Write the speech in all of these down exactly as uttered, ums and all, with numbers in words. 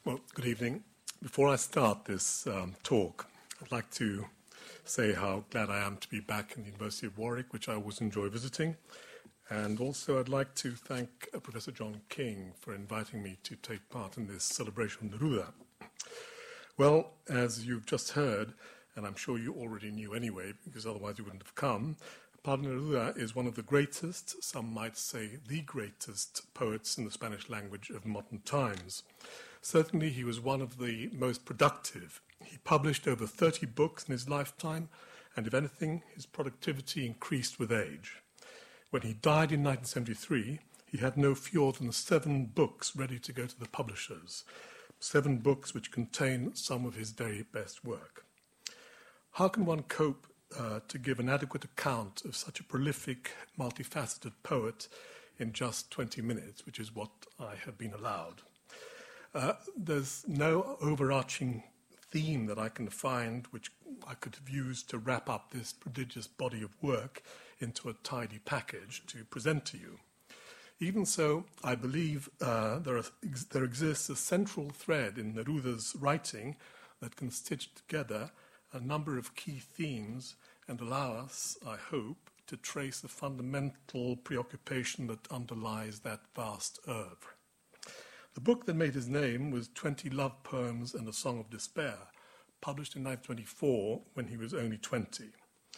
Well, good evening. Before I start this um, talk, I'd like to say how glad I am to be back in the University of Warwick, which I always enjoy visiting. And also I'd like to thank uh, Professor John King for inviting me to take part in this celebration of Neruda. Well, as you've just heard, and I'm sure you already knew anyway, because otherwise you wouldn't have come, Pablo Neruda is one of the greatest, some might say the greatest, poets in the Spanish language of modern times. Certainly he was one of the most productive. He published over thirty books in his lifetime, and if anything, his productivity increased with age. When he died in nineteen seventy-three, he had no fewer than seven books ready to go to the publishers, seven books which contain some of his very best work. How can one cope uh, to give an adequate account of such a prolific, multifaceted poet in just twenty minutes, which is what I have been allowed? Uh, there's no overarching theme that I can find which I could have used to wrap up this prodigious body of work into a tidy package to present to you. Even so, I believe uh, there, are, ex- there exists a central thread in Neruda's writing that can stitch together a number of key themes and allow us, I hope, to trace the fundamental preoccupation that underlies that vast oeuvre. The book that made his name was twenty Love Poems and a Song of Despair, published in nineteen twenty-four when he was only twenty.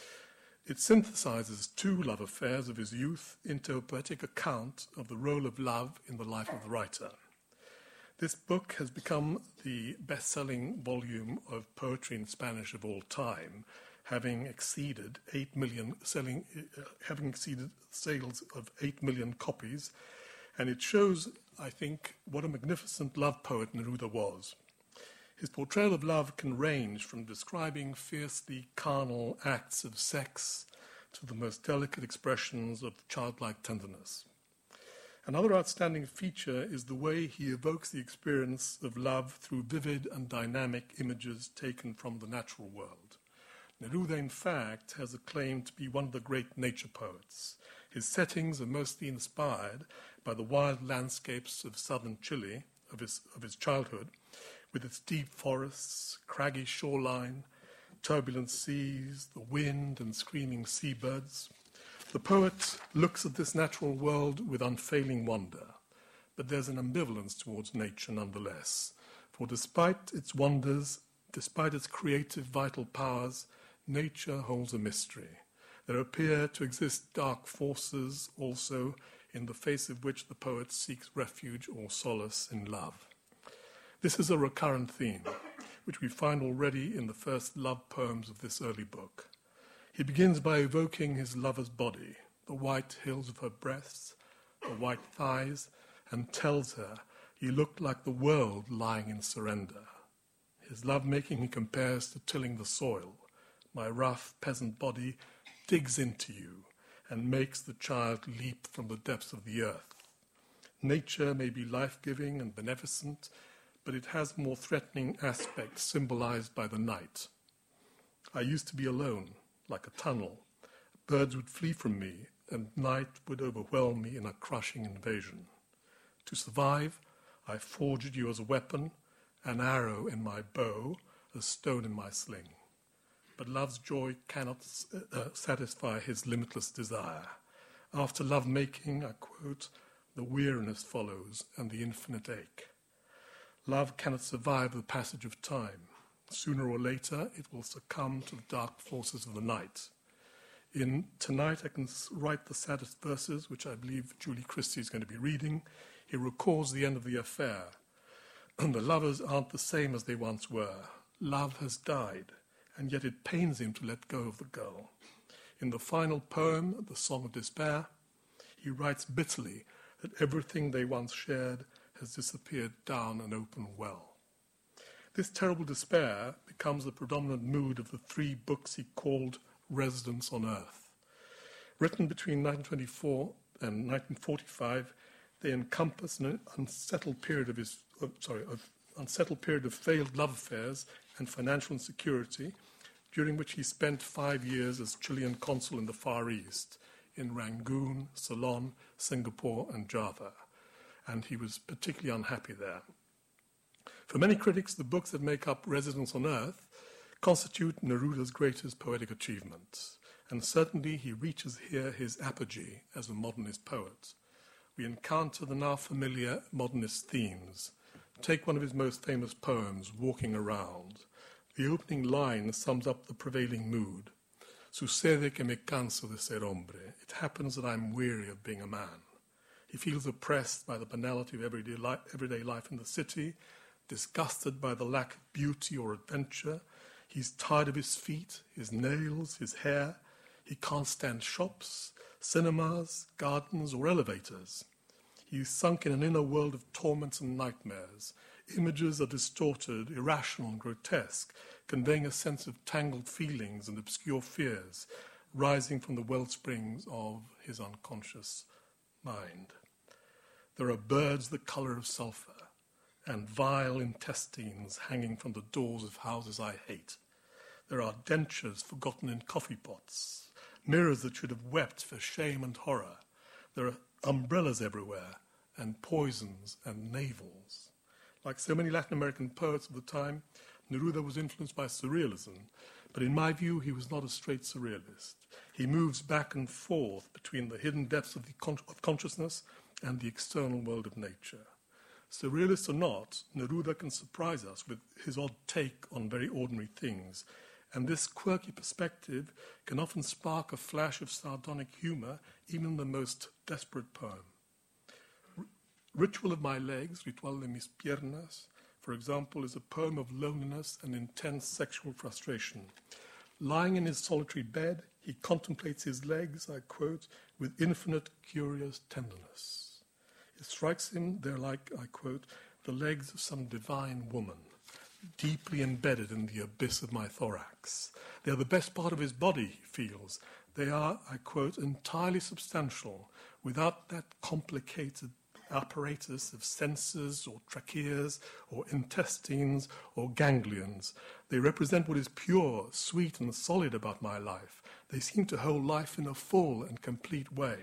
It synthesizes two love affairs of his youth into a poetic account of the role of love in the life of the writer. This book has become the best-selling volume of poetry in Spanish of all time, having exceeded eight million selling, uh, having exceeded sales of eight million copies, and it shows, I think, what a magnificent love poet Neruda was. His portrayal of love can range from describing fiercely carnal acts of sex to the most delicate expressions of childlike tenderness. Another outstanding feature is the way he evokes the experience of love through vivid and dynamic images taken from the natural world. Neruda, in fact, has a claim to be one of the great nature poets. His settings are mostly inspired by the wild landscapes of southern Chile, of his, of his childhood, with its deep forests, craggy shoreline, turbulent seas, the wind and screaming seabirds. The poet looks at this natural world with unfailing wonder, but there's an ambivalence towards nature nonetheless, for despite its wonders, despite its creative vital powers, nature holds a mystery. There appear to exist dark forces also, in the face of which the poet seeks refuge or solace in love. This is a recurrent theme, which we find already in the first love poems of this early book. He begins by evoking his lover's body, the white hills of her breasts, the white thighs, and tells her you look like the world lying in surrender. His love-making he compares to tilling the soil. My rough peasant body digs into you and makes the child leap from the depths of the earth. Nature may be life-giving and beneficent, but it has more threatening aspects symbolized by the night. I used to be alone, like a tunnel. Birds would flee from me, and night would overwhelm me in a crushing invasion. To survive, I forged you as a weapon, an arrow in my bow, a stone in my sling. But love's joy cannot uh, satisfy his limitless desire. After love-making, I quote, the weariness follows and the infinite ache. Love cannot survive the passage of time. Sooner or later, it will succumb to the dark forces of the night. In Tonight I Can Write the Saddest Verses, which I believe Julie Christie is going to be reading, he records the end of the affair. And the lovers aren't the same as they once were. Love has died, and yet it pains him to let go of the girl. In the final poem, The Song of Despair, he writes bitterly that everything they once shared has disappeared down an open well. This terrible despair becomes the predominant mood of the three books he called Residence on Earth. Written between nineteen twenty-four and nineteen forty-five, they encompass an unsettled period of his, uh, sorry, of unsettled period of failed love affairs and financial insecurity, during which he spent five years as Chilean consul in the Far East, in Rangoon, Ceylon, Singapore, and Java, and he was particularly unhappy there. For many critics, the books that make up Residence on Earth constitute Neruda's greatest poetic achievement, and certainly he reaches here his apogee as a modernist poet. We encounter the now familiar modernist themes. Take one of his most famous poems, Walking Around. The opening line sums up the prevailing mood. Sucede que me canso de ser hombre. It happens that I'm weary of being a man. He feels oppressed by the banality of everyday life, everyday life in the city, disgusted by the lack of beauty or adventure. He's tired of his feet, his nails, his hair. He can't stand shops, cinemas, gardens, or elevators. He's sunk in an inner world of torments and nightmares. Images are distorted, irrational, and grotesque, conveying a sense of tangled feelings and obscure fears rising from the wellsprings of his unconscious mind. There are birds the colour of sulphur and vile intestines hanging from the doors of houses I hate. There are dentures forgotten in coffee pots, mirrors that should have wept for shame and horror. There are umbrellas everywhere, and poisons and navels. Like so many Latin American poets of the time, Neruda was influenced by surrealism, but in my view, he was not a straight surrealist. He moves back and forth between the hidden depths of, the con- of consciousness and the external world of nature. Surrealist or not, Neruda can surprise us with his odd take on very ordinary things, and this quirky perspective can often spark a flash of sardonic humour even in the most desperate poem. R- Ritual of My Legs, Ritual de mis Piernas, for example, is a poem of loneliness and intense sexual frustration. Lying in his solitary bed, he contemplates his legs, I quote, with infinite curious tenderness. It strikes him they're like, I quote, the legs of some divine woman, deeply embedded in the abyss of my thorax. They are the best part of his body, he feels. They are, I quote, entirely substantial, without that complicated apparatus of senses or tracheas or intestines or ganglions. They represent what is pure, sweet, and solid about my life. They seem to hold life in a full and complete way.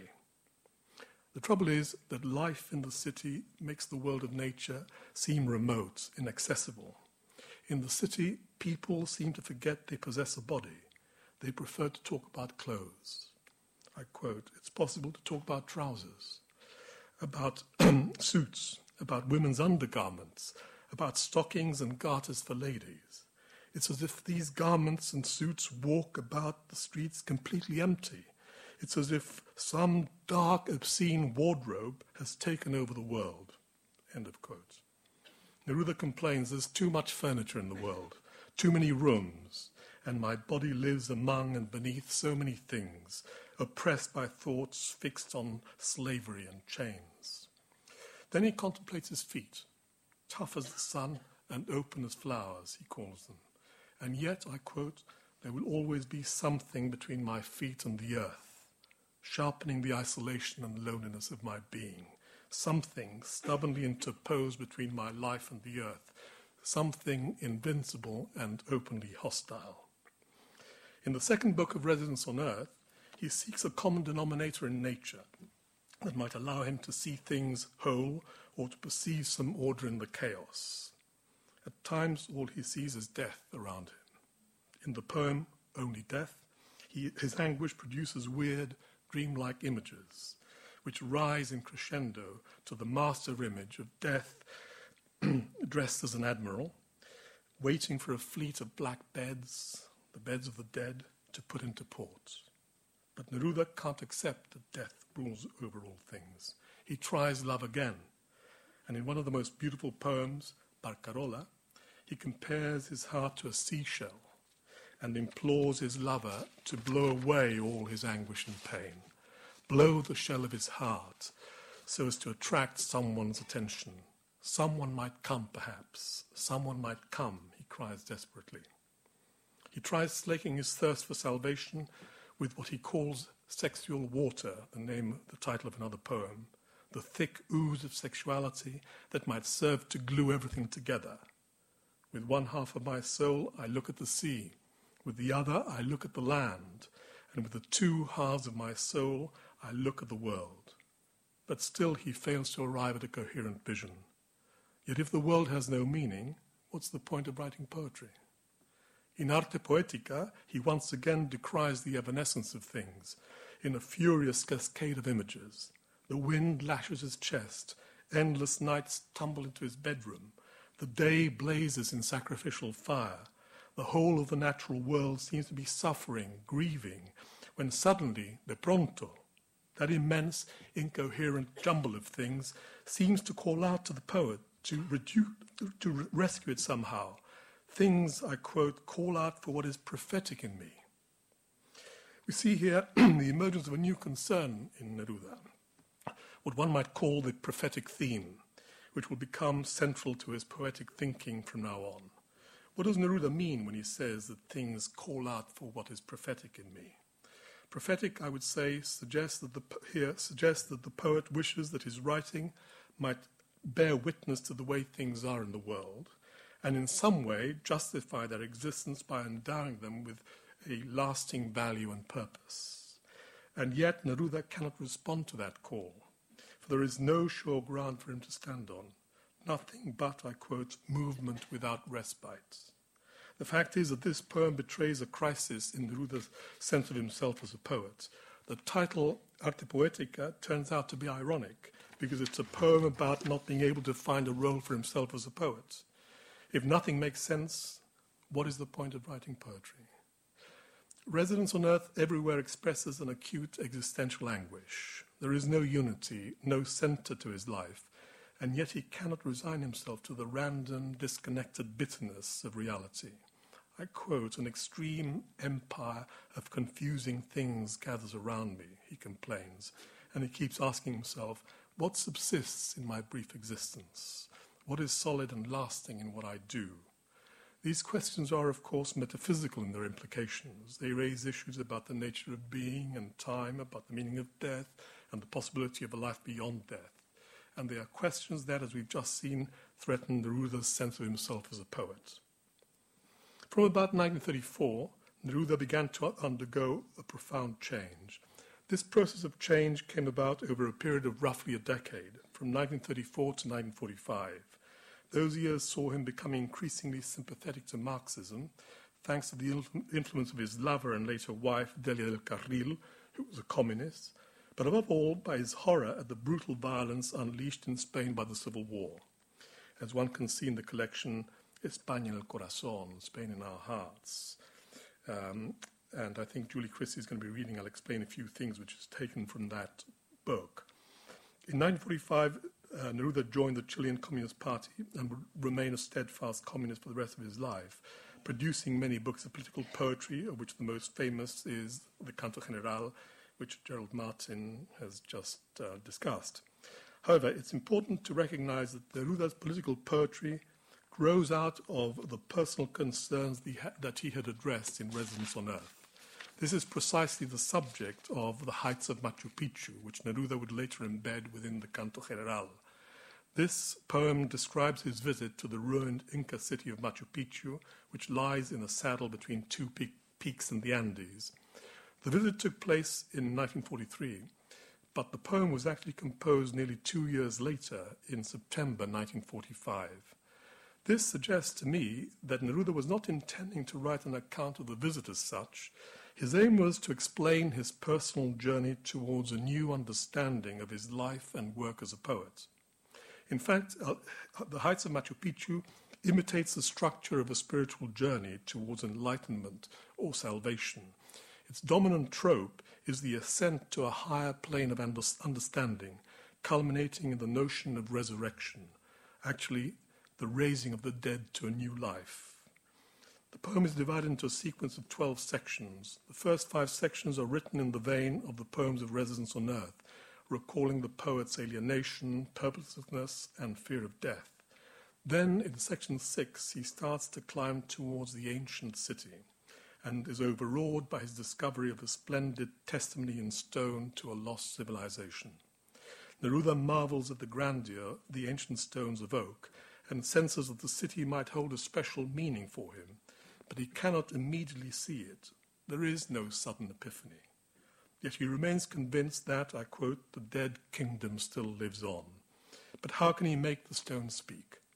The trouble is that life in the city makes the world of nature seem remote, inaccessible. In the city, people seem to forget they possess a body. They prefer to talk about clothes. I quote, it's possible to talk about trousers, about suits, about women's undergarments, about stockings and garters for ladies. It's as if these garments and suits walk about the streets completely empty. It's as if some dark, obscene wardrobe has taken over the world. End of quote. Neruda complains there's too much furniture in the world, too many rooms, and my body lives among and beneath so many things, oppressed by thoughts fixed on slavery and chains. Then he contemplates his feet, tough as the sun and open as flowers, he calls them. And yet, I quote, there will always be something between my feet and the earth, sharpening the isolation and loneliness of my being, something stubbornly interposed between my life and the earth, something invincible and openly hostile. In the second book of Residence on Earth, he seeks a common denominator in nature that might allow him to see things whole or to perceive some order in the chaos. At times, all he sees is death around him. In the poem, Only Death, he, his anguish produces weird, dreamlike images, which rise in crescendo to the master image of death dressed as an admiral, waiting for a fleet of black beds, the beds of the dead, to put into port. But Neruda can't accept that death rules over all things. He tries love again, and in one of the most beautiful poems, Barcarola, he compares his heart to a seashell and implores his lover to blow away all his anguish and pain, blow the shell of his heart so as to attract someone's attention. Someone might come, perhaps. Someone might come, he cries desperately. He tries slaking his thirst for salvation with what he calls sexual water, the name, the title of another poem, the thick ooze of sexuality that might serve to glue everything together. With one half of my soul, I look at the sea. With the other, I look at the land. And with the two halves of my soul, I look at the world. But still he fails to arrive at a coherent vision. Yet if the world has no meaning, what's the point of writing poetry? In Arte Poetica, he once again decries the evanescence of things in a furious cascade of images. The wind lashes his chest, endless nights tumble into his bedroom, the day blazes in sacrificial fire, the whole of the natural world seems to be suffering, grieving, when suddenly, de pronto, that immense, incoherent jumble of things seems to call out to the poet, to, reduce, to rescue it somehow. Things, I quote, call out for what is prophetic in me. We see here the emergence of a new concern in Neruda, what one might call the prophetic theme, which will become central to his poetic thinking from now on. What does Neruda mean when he says that things call out for what is prophetic in me? Prophetic, I would say, suggests that the, here suggests that the poet wishes that his writing might bear witness to the way things are in the world, and in some way justify their existence by endowing them with a lasting value and purpose. And yet Neruda cannot respond to that call, for there is no sure ground for him to stand on, nothing but, I quote, movement without respite. The fact is that this poem betrays a crisis in Neruda's sense of himself as a poet. The title, Arte Poetica, turns out to be ironic, because it's a poem about not being able to find a role for himself as a poet. If nothing makes sense, what is the point of writing poetry? Residence on Earth everywhere expresses an acute existential anguish. There is no unity, no center to his life, and yet he cannot resign himself to the random, disconnected bitterness of reality. I quote, "An extreme empire of confusing things gathers around me," he complains, and he keeps asking himself, what subsists in my brief existence? What is solid and lasting in what I do? These questions are, of course, metaphysical in their implications. They raise issues about the nature of being and time, about the meaning of death, and the possibility of a life beyond death. And they are questions that, as we've just seen, threaten Neruda's sense of himself as a poet. From about nineteen thirty-four, Neruda began to undergo a profound change. This process of change came about over a period of roughly a decade, from nineteen thirty-four to nineteen forty-five. Those years saw him becoming increasingly sympathetic to Marxism, thanks to the influence of his lover and later wife, Delia del Carril, who was a communist, but above all by his horror at the brutal violence unleashed in Spain by the Civil War. As one can see in the collection España en el Corazón, Spain in Our Hearts. Um, and I think Julie Christie is going to be reading, I'll explain a few things which is taken from that book. In nineteen forty-five, uh, Neruda joined the Chilean Communist Party and would remain a steadfast communist for the rest of his life, producing many books of political poetry, of which the most famous is the Canto General, which Gerald Martin has just uh, discussed. However, it's important to recognize that Neruda's political poetry grows out of the personal concerns the ha- that he had addressed in Residence on Earth. This is precisely the subject of the Heights of Machu Picchu, which Neruda would later embed within the Canto General. This poem describes his visit to the ruined Inca city of Machu Picchu, which lies in a saddle between two pe- peaks in the Andes. The visit took place in nineteen forty-three, but the poem was actually composed nearly two years later, in September nineteen forty-five. This suggests to me that Neruda was not intending to write an account of the visit as such. His aim was to explain his personal journey towards a new understanding of his life and work as a poet. In fact, uh, The Heights of Machu Picchu imitates the structure of a spiritual journey towards enlightenment or salvation. Its dominant trope is the ascent to a higher plane of understanding, culminating in the notion of resurrection, actually the raising of the dead to a new life. The poem is divided into a sequence of twelve sections. The first five sections are written in the vein of the poems of Residence on Earth, recalling the poet's alienation, purposelessness, and fear of death. Then, in section six, he starts to climb towards the ancient city and is overawed by his discovery of a splendid testimony in stone to a lost civilization. Neruda marvels at the grandeur the ancient stones evoke and senses that the city might hold a special meaning for him, but he cannot immediately see it. There is no sudden epiphany. Yet he remains convinced that, I quote, the dead kingdom still lives on. But how can he make the stones speak?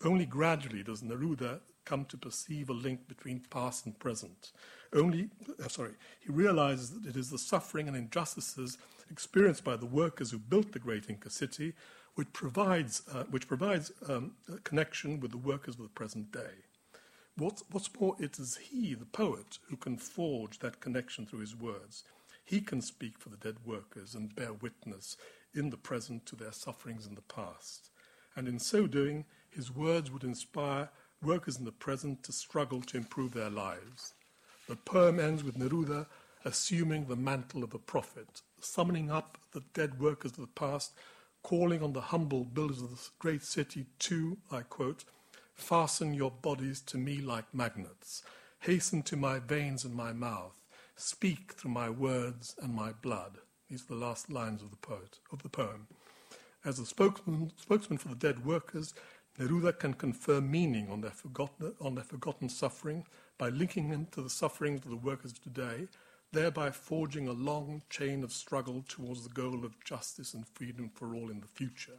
Only gradually does Neruda come to perceive a link between past and present. Only, uh, sorry, he realizes that it is the suffering and injustices experienced by the workers who built the great Inca city which provides, uh, which provides um, a connection with the workers of the present day. What's, what's more, it is he, the poet, who can forge that connection through his words. He can speak for the dead workers and bear witness in the present to their sufferings in the past. And in so doing, his words would inspire workers in the present to struggle to improve their lives. The poem ends with Neruda assuming the mantle of a prophet, summoning up the dead workers of the past, calling on the humble builders of this great city to, I quote, "Fasten your bodies to me like magnets, hasten to my veins and my mouth, speak through my words and my blood." These are the last lines of the poet of the poem. As a spokesman, spokesman for the dead workers, Neruda can confer meaning on their forgotten, on their forgotten suffering by linking them to the sufferings of the workers today, thereby forging a long chain of struggle towards the goal of justice and freedom for all in the future.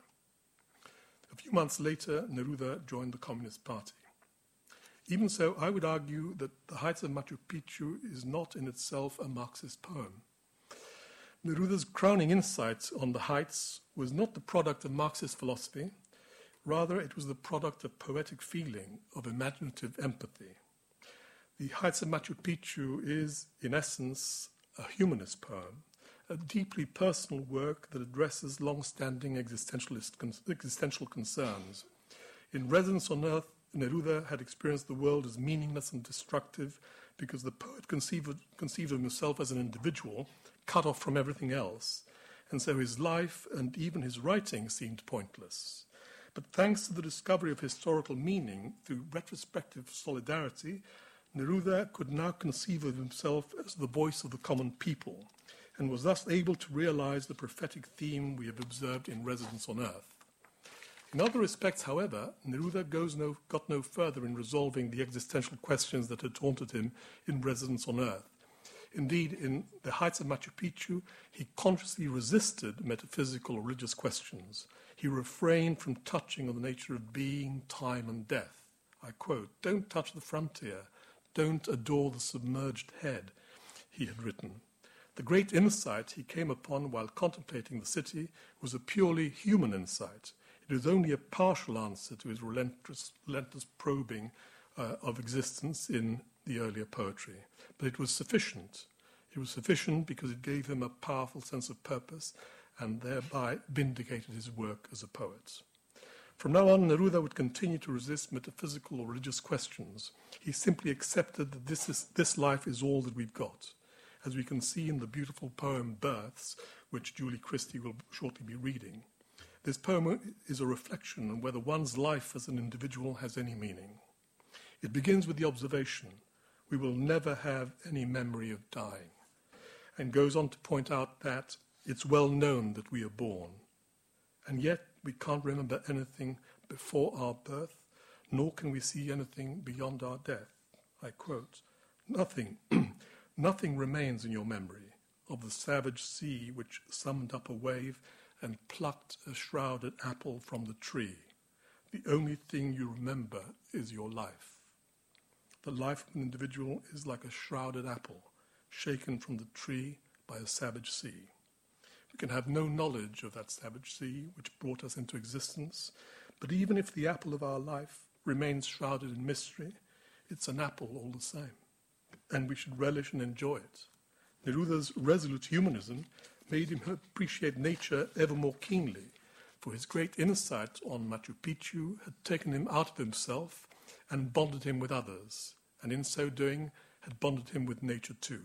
A few months later, Neruda joined the Communist Party. Even so, I would argue that The Heights of Machu Picchu is not in itself a Marxist poem. Neruda's crowning insight on the heights was not the product of Marxist philosophy, rather it was the product of poetic feeling, of imaginative empathy. The Heights of Machu Picchu is, in essence, a humanist poem, a deeply personal work that addresses long-standing existentialist con- existential concerns. In Residence on Earth, Neruda had experienced the world as meaningless and destructive because the poet conceived of, conceived of himself as an individual cut off from everything else, and so his life and even his writing seemed pointless. But thanks to the discovery of historical meaning through retrospective solidarity, Neruda could now conceive of himself as the voice of the common people, and was thus able to realize the prophetic theme we have observed in Residence on Earth. In other respects, however, Neruda goes no, got no further in resolving the existential questions that had haunted him in Residence on Earth. Indeed, in The Heights of Machu Picchu, he consciously resisted metaphysical or religious questions. He refrained from touching on the nature of being, time, and death. I quote, "Don't touch the frontier. Don't adore the submerged head," he had written. The great insight he came upon while contemplating the city was a purely human insight. It was only a partial answer to his relentless, relentless probing uh, of existence in the earlier poetry. But it was sufficient. It was sufficient because it gave him a powerful sense of purpose and thereby vindicated his work as a poet. From now on, Neruda would continue to resist metaphysical or religious questions. He simply accepted that this, is, this life is all that we've got. As we can see in the beautiful poem Births, which Julie Christie will shortly be reading. This poem is a reflection on whether one's life as an individual has any meaning. It begins with the observation, we will never have any memory of dying, and goes on to point out that it's well known that we are born, and yet we can't remember anything before our birth, nor can we see anything beyond our death. I quote, Nothing, nothing remains in your memory of the savage sea which summed up a wave and plucked a shrouded apple from the tree. The only thing you remember is your life. The life of an individual is like a shrouded apple, shaken from the tree by a savage sea. We can have no knowledge of that savage sea which brought us into existence, but even if the apple of our life remains shrouded in mystery, it's an apple all the same, and we should relish and enjoy it. Neruda's resolute humanism made him appreciate nature ever more keenly, for his great insight on Machu Picchu had taken him out of himself and bonded him with others, and in so doing had bonded him with nature too.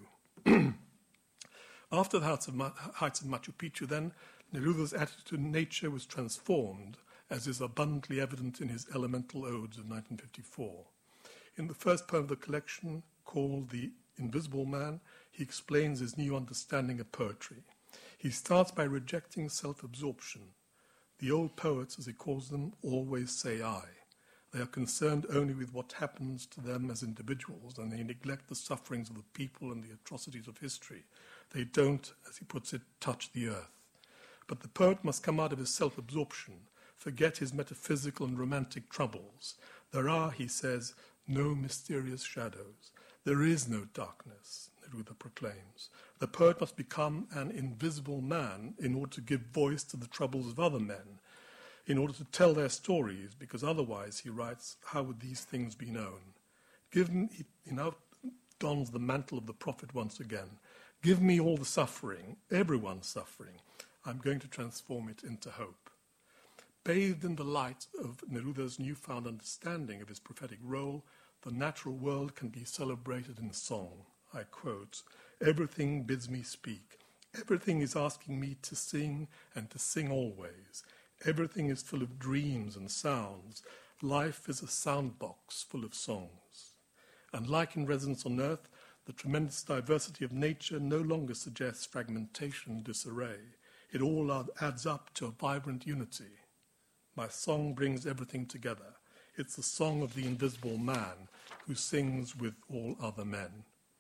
After the Heights of, Ma- Heights of Machu Picchu, then, Neruda's attitude to nature was transformed, as is abundantly evident in his Elemental Odes of nineteen fifty-four. In the first poem of the collection, called The Invisible Man, he explains his new understanding of poetry. He starts by rejecting self-absorption. The old poets, as he calls them, always say I. They are concerned only with what happens to them as individuals, and they neglect the sufferings of the people and the atrocities of history. They don't, as he puts it, touch the earth. But the poet must come out of his self-absorption, forget his metaphysical and romantic troubles. There are, he says, no mysterious shadows. There is no darkness, Neruda proclaims. The poet must become an invisible man in order to give voice to the troubles of other men, in order to tell their stories, because otherwise, he writes, how would these things be known? Give me, he now dons the mantle of the prophet once again. Give me all the suffering, everyone's suffering. I'm going to transform it into hope. Bathed in the light of Neruda's newfound understanding of his prophetic role, the natural world can be celebrated in song. I quote, everything bids me speak. Everything is asking me to sing and to sing always. Everything is full of dreams and sounds. Life is a sound box full of songs. And like in Residence on Earth, the tremendous diversity of nature no longer suggests fragmentation and disarray. It all adds up to a vibrant unity. My song brings everything together. It's the song of the invisible man who sings with all other men.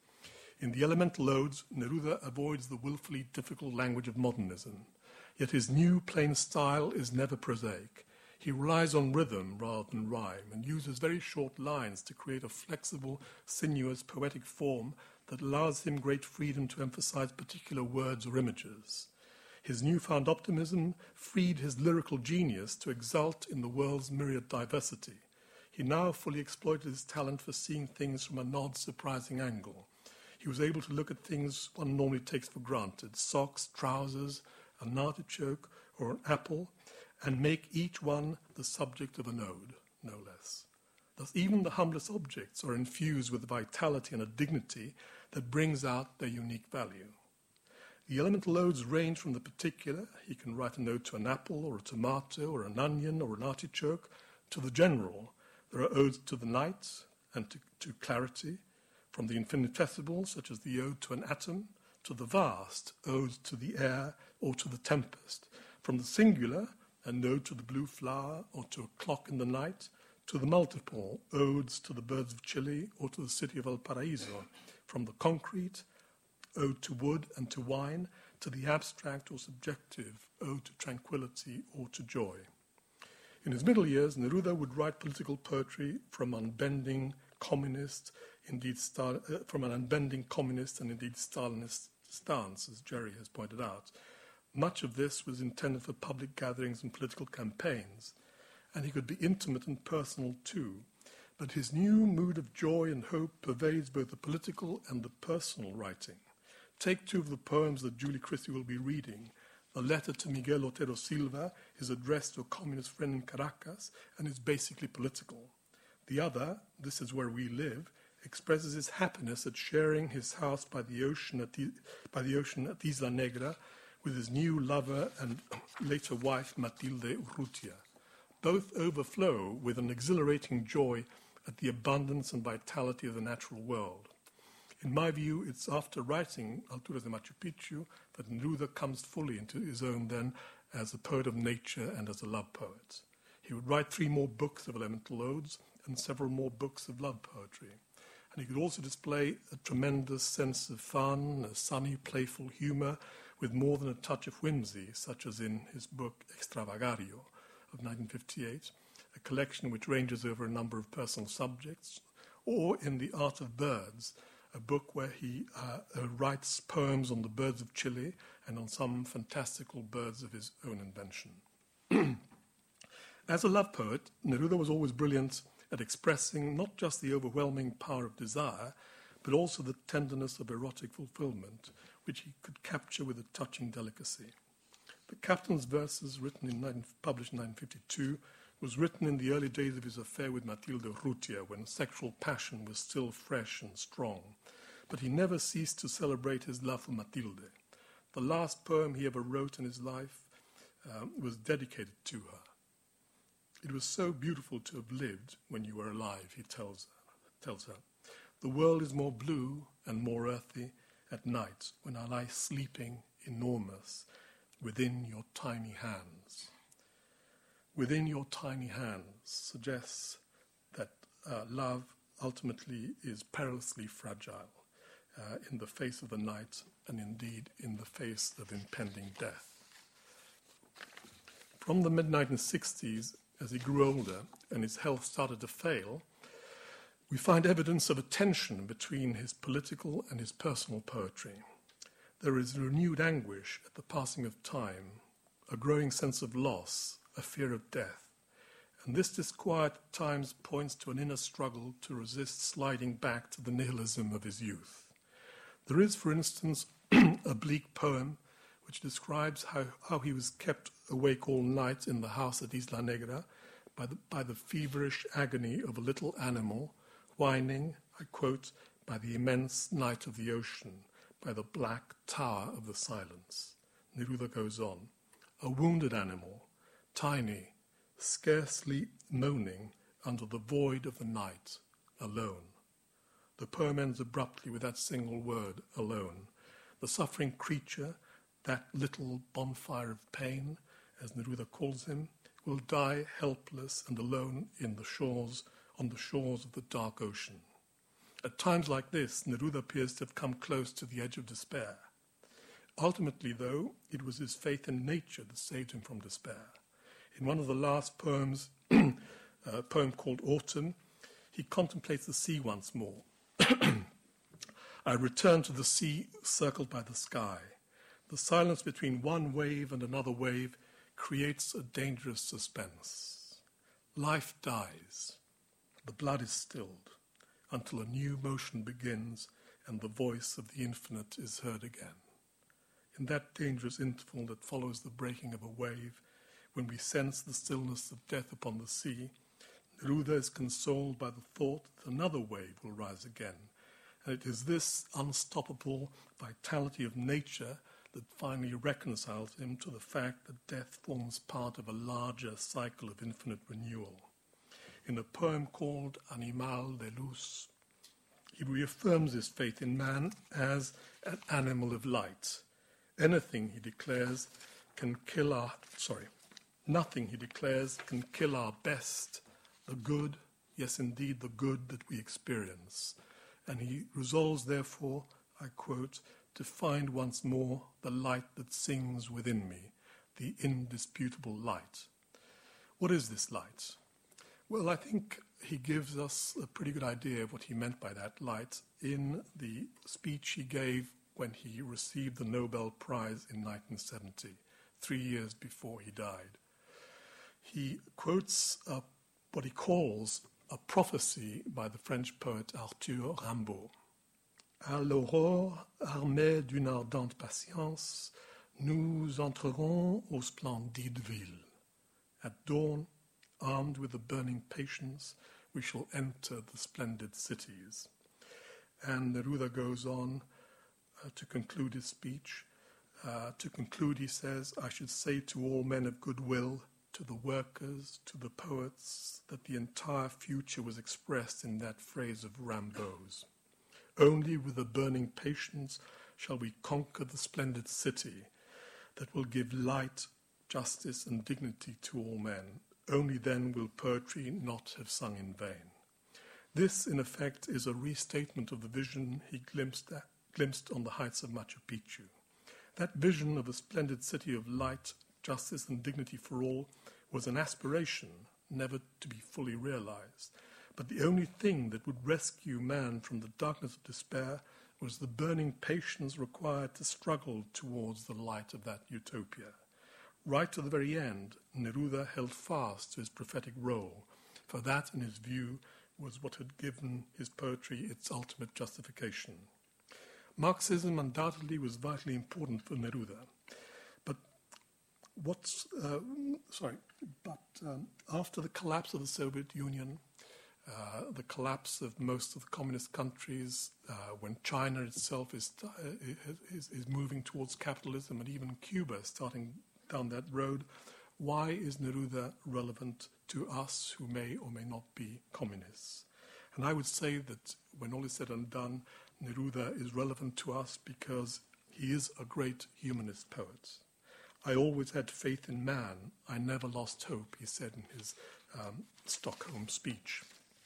In the Elemental Odes, Neruda avoids the willfully difficult language of modernism. Yet his new plain style is never prosaic. He relies on rhythm rather than rhyme and uses very short lines to create a flexible, sinuous, poetic form that allows him great freedom to emphasize particular words or images. His newfound optimism freed his lyrical genius to exult in the world's myriad diversity. He now fully exploited his talent for seeing things from an odd, surprising angle. He was able to look at things one normally takes for granted, socks, trousers, an artichoke or an apple, and make each one the subject of an ode, no less. Thus even the humblest objects are infused with a vitality and a dignity that brings out their unique value. The Elemental Odes range from the particular, he can write an ode to an apple or a tomato or an onion or an artichoke, to the general. There are odes to the night and to, to clarity, from the infinitesimal, such as the ode to an atom, to the vast, odes to the air or to the tempest, from the singular, an ode to the blue flower or to a clock in the night, to the multiple, odes to the birds of Chile or to the city of Valparaiso, from the concrete, ode to wood and to wine, to the abstract or subjective, ode to tranquility or to joy. In his middle years, Neruda would write political poetry from unbending communist, indeed Stal- uh, from an unbending communist and indeed Stalinist stance, as Jerry has pointed out. Much of this was intended for public gatherings and political campaigns, and he could be intimate and personal too. But his new mood of joy and hope pervades both the political and the personal writing. Take two of the poems that Julie Christie will be reading. The letter to Miguel Otero Silva is addressed to a communist friend in Caracas and is basically political. The other, This Is Where We Live, expresses his happiness at sharing his house by the ocean at, the, by the ocean at Isla Negra with his new lover and later wife, Matilde Urrutia. Both overflow with an exhilarating joy at the abundance and vitality of the natural world. In my view, it's after writing Alturas de Machu Picchu that Neruda comes fully into his own then as a poet of nature and as a love poet. He would write three more books of elemental odes and several more books of love poetry. And he could also display a tremendous sense of fun, a sunny, playful humor, with more than a touch of whimsy, such as in his book Extravagario of nineteen fifty-eight, a collection which ranges over a number of personal subjects, or in The Art of Birds, a book where he uh, uh, writes poems on the birds of Chile and on some fantastical birds of his own invention. As a love poet, Neruda was always brilliant at expressing not just the overwhelming power of desire, but also the tenderness of erotic fulfillment, which he could capture with a touching delicacy. The Captain's Verses, written in nineteen, published in nineteen fifty-two, was written in the early days of his affair with Matilde Urrutia, when sexual passion was still fresh and strong. But he never ceased to celebrate his love for Matilde. The last poem he ever wrote in his life um, was dedicated to her. It was so beautiful to have lived when you were alive, he tells her. Tells her. The world is more blue and more earthy at night when I lie sleeping enormous within your tiny hands. Within your tiny hands suggests that uh, love ultimately is perilously fragile uh, in the face of the night and indeed in the face of impending death. From the mid nineteen sixties, as he grew older and his health started to fail, we find evidence of a tension between his political and his personal poetry. There is renewed anguish at the passing of time, a growing sense of loss, a fear of death. And this disquiet at times points to an inner struggle to resist sliding back to the nihilism of his youth. There is, for instance, a bleak poem which describes how, how he was kept awake all night in the house at Isla Negra by the, by the feverish agony of a little animal, whining, I quote, by the immense night of the ocean, by the black tower of the silence. Neruda goes on, a wounded animal, tiny, scarcely moaning under the void of the night, alone. The poem ends abruptly with that single word, alone. The suffering creature, that little bonfire of pain, as Neruda calls him, will die helpless and alone in the shores, on the shores of the dark ocean. At times like this, Neruda appears to have come close to the edge of despair. Ultimately, though, it was his faith in nature that saved him from despair. In one of the last poems, a poem called Autumn, he contemplates the sea once more. I return to the sea circled by the sky. The silence between one wave and another wave creates a dangerous suspense. Life dies. The blood is stilled until a new motion begins and the voice of the infinite is heard again. In that dangerous interval that follows the breaking of a wave, when we sense the stillness of death upon the sea, Neruda is consoled by the thought that another wave will rise again. And it is this unstoppable vitality of nature that finally reconciles him to the fact that death forms part of a larger cycle of infinite renewal. In a poem called Animal de Luz, he reaffirms his faith in man as an animal of light. Anything, he declares, can kill our, sorry, nothing, he declares, can kill our best, the good, yes, indeed, the good that we experience. And he resolves, therefore, I quote, to find once more the light that sings within me, the indisputable light. What is this light? Well, I think he gives us a pretty good idea of what he meant by that light in the speech he gave when he received the Nobel Prize in nineteen seventy, three years before he died. He quotes uh, what he calls a prophecy by the French poet Arthur Rimbaud. À l'aurore, armés d'une ardente patience, nous entrerons aux splendides villes. At dawn, armed with a burning patience, we shall enter the splendid cities. And Neruda goes on uh, to conclude his speech. Uh, to conclude, he says, I should say to all men of goodwill, to the workers, to the poets, that the entire future was expressed in that phrase of Rimbaud's. Only with a burning patience shall we conquer the splendid city that will give light, justice, and dignity to all men. Only then will poetry not have sung in vain. This, in effect, is a restatement of the vision he glimpsed, at, glimpsed on the heights of Machu Picchu. That vision of a splendid city of light, justice, and dignity for all was an aspiration, never to be fully realized. But the only thing that would rescue man from the darkness of despair was the burning patience required to struggle towards the light of that utopia. Right to the very end, Neruda held fast to his prophetic role, for that, in his view, was what had given his poetry its ultimate justification. Marxism undoubtedly was vitally important for Neruda, but what's uh, sorry, but um, after the collapse of the Soviet Union, uh, the collapse of most of the communist countries, uh, when China itself is, uh, is is moving towards capitalism, and even Cuba is starting down that road, why is Neruda relevant to us who may or may not be communists? And I would say that when all is said and done, Neruda is relevant to us because he is a great humanist poet. I always had faith in man. I never lost hope, he said in his um, Stockholm speech.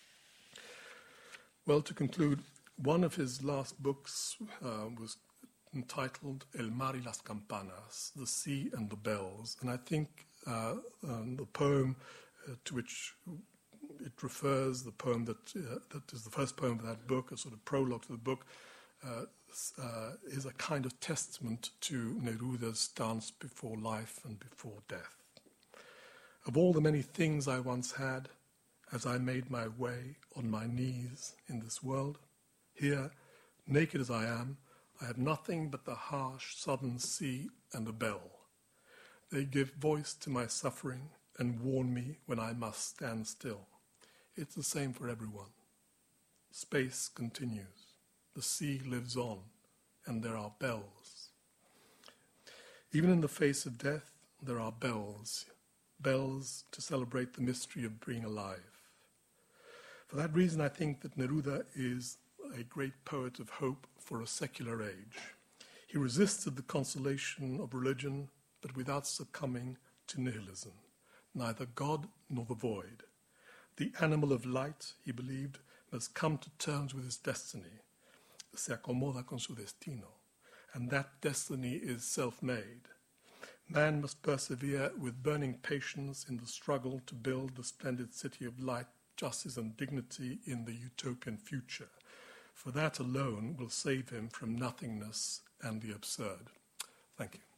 Well, to conclude, one of his last books uh, was entitled El Mar y las Campanas, The Sea and the Bells. And I think uh, um, the poem uh, to which it refers, the poem that uh, that is the first poem of that book, a sort of prologue to the book, uh, uh, is a kind of testament to Neruda's stance before life and before death. Of all the many things I once had, as I made my way on my knees in this world, here, naked as I am, I have nothing but the harsh southern sea and a bell. They give voice to my suffering and warn me when I must stand still. It's the same for everyone. Space continues. The sea lives on, and there are bells. Even in the face of death, there are bells, bells to celebrate the mystery of being alive. For that reason, I think that Neruda is a great poet of hope for a secular age. He resisted the consolation of religion, but without succumbing to nihilism, neither God nor the void. The animal of light, he believed, must come to terms with his destiny, se acomoda con su destino, and that destiny is self-made. Man must persevere with burning patience in the struggle to build the splendid city of light, justice and dignity in the utopian future, for that alone will save him from nothingness and the absurd. Thank you.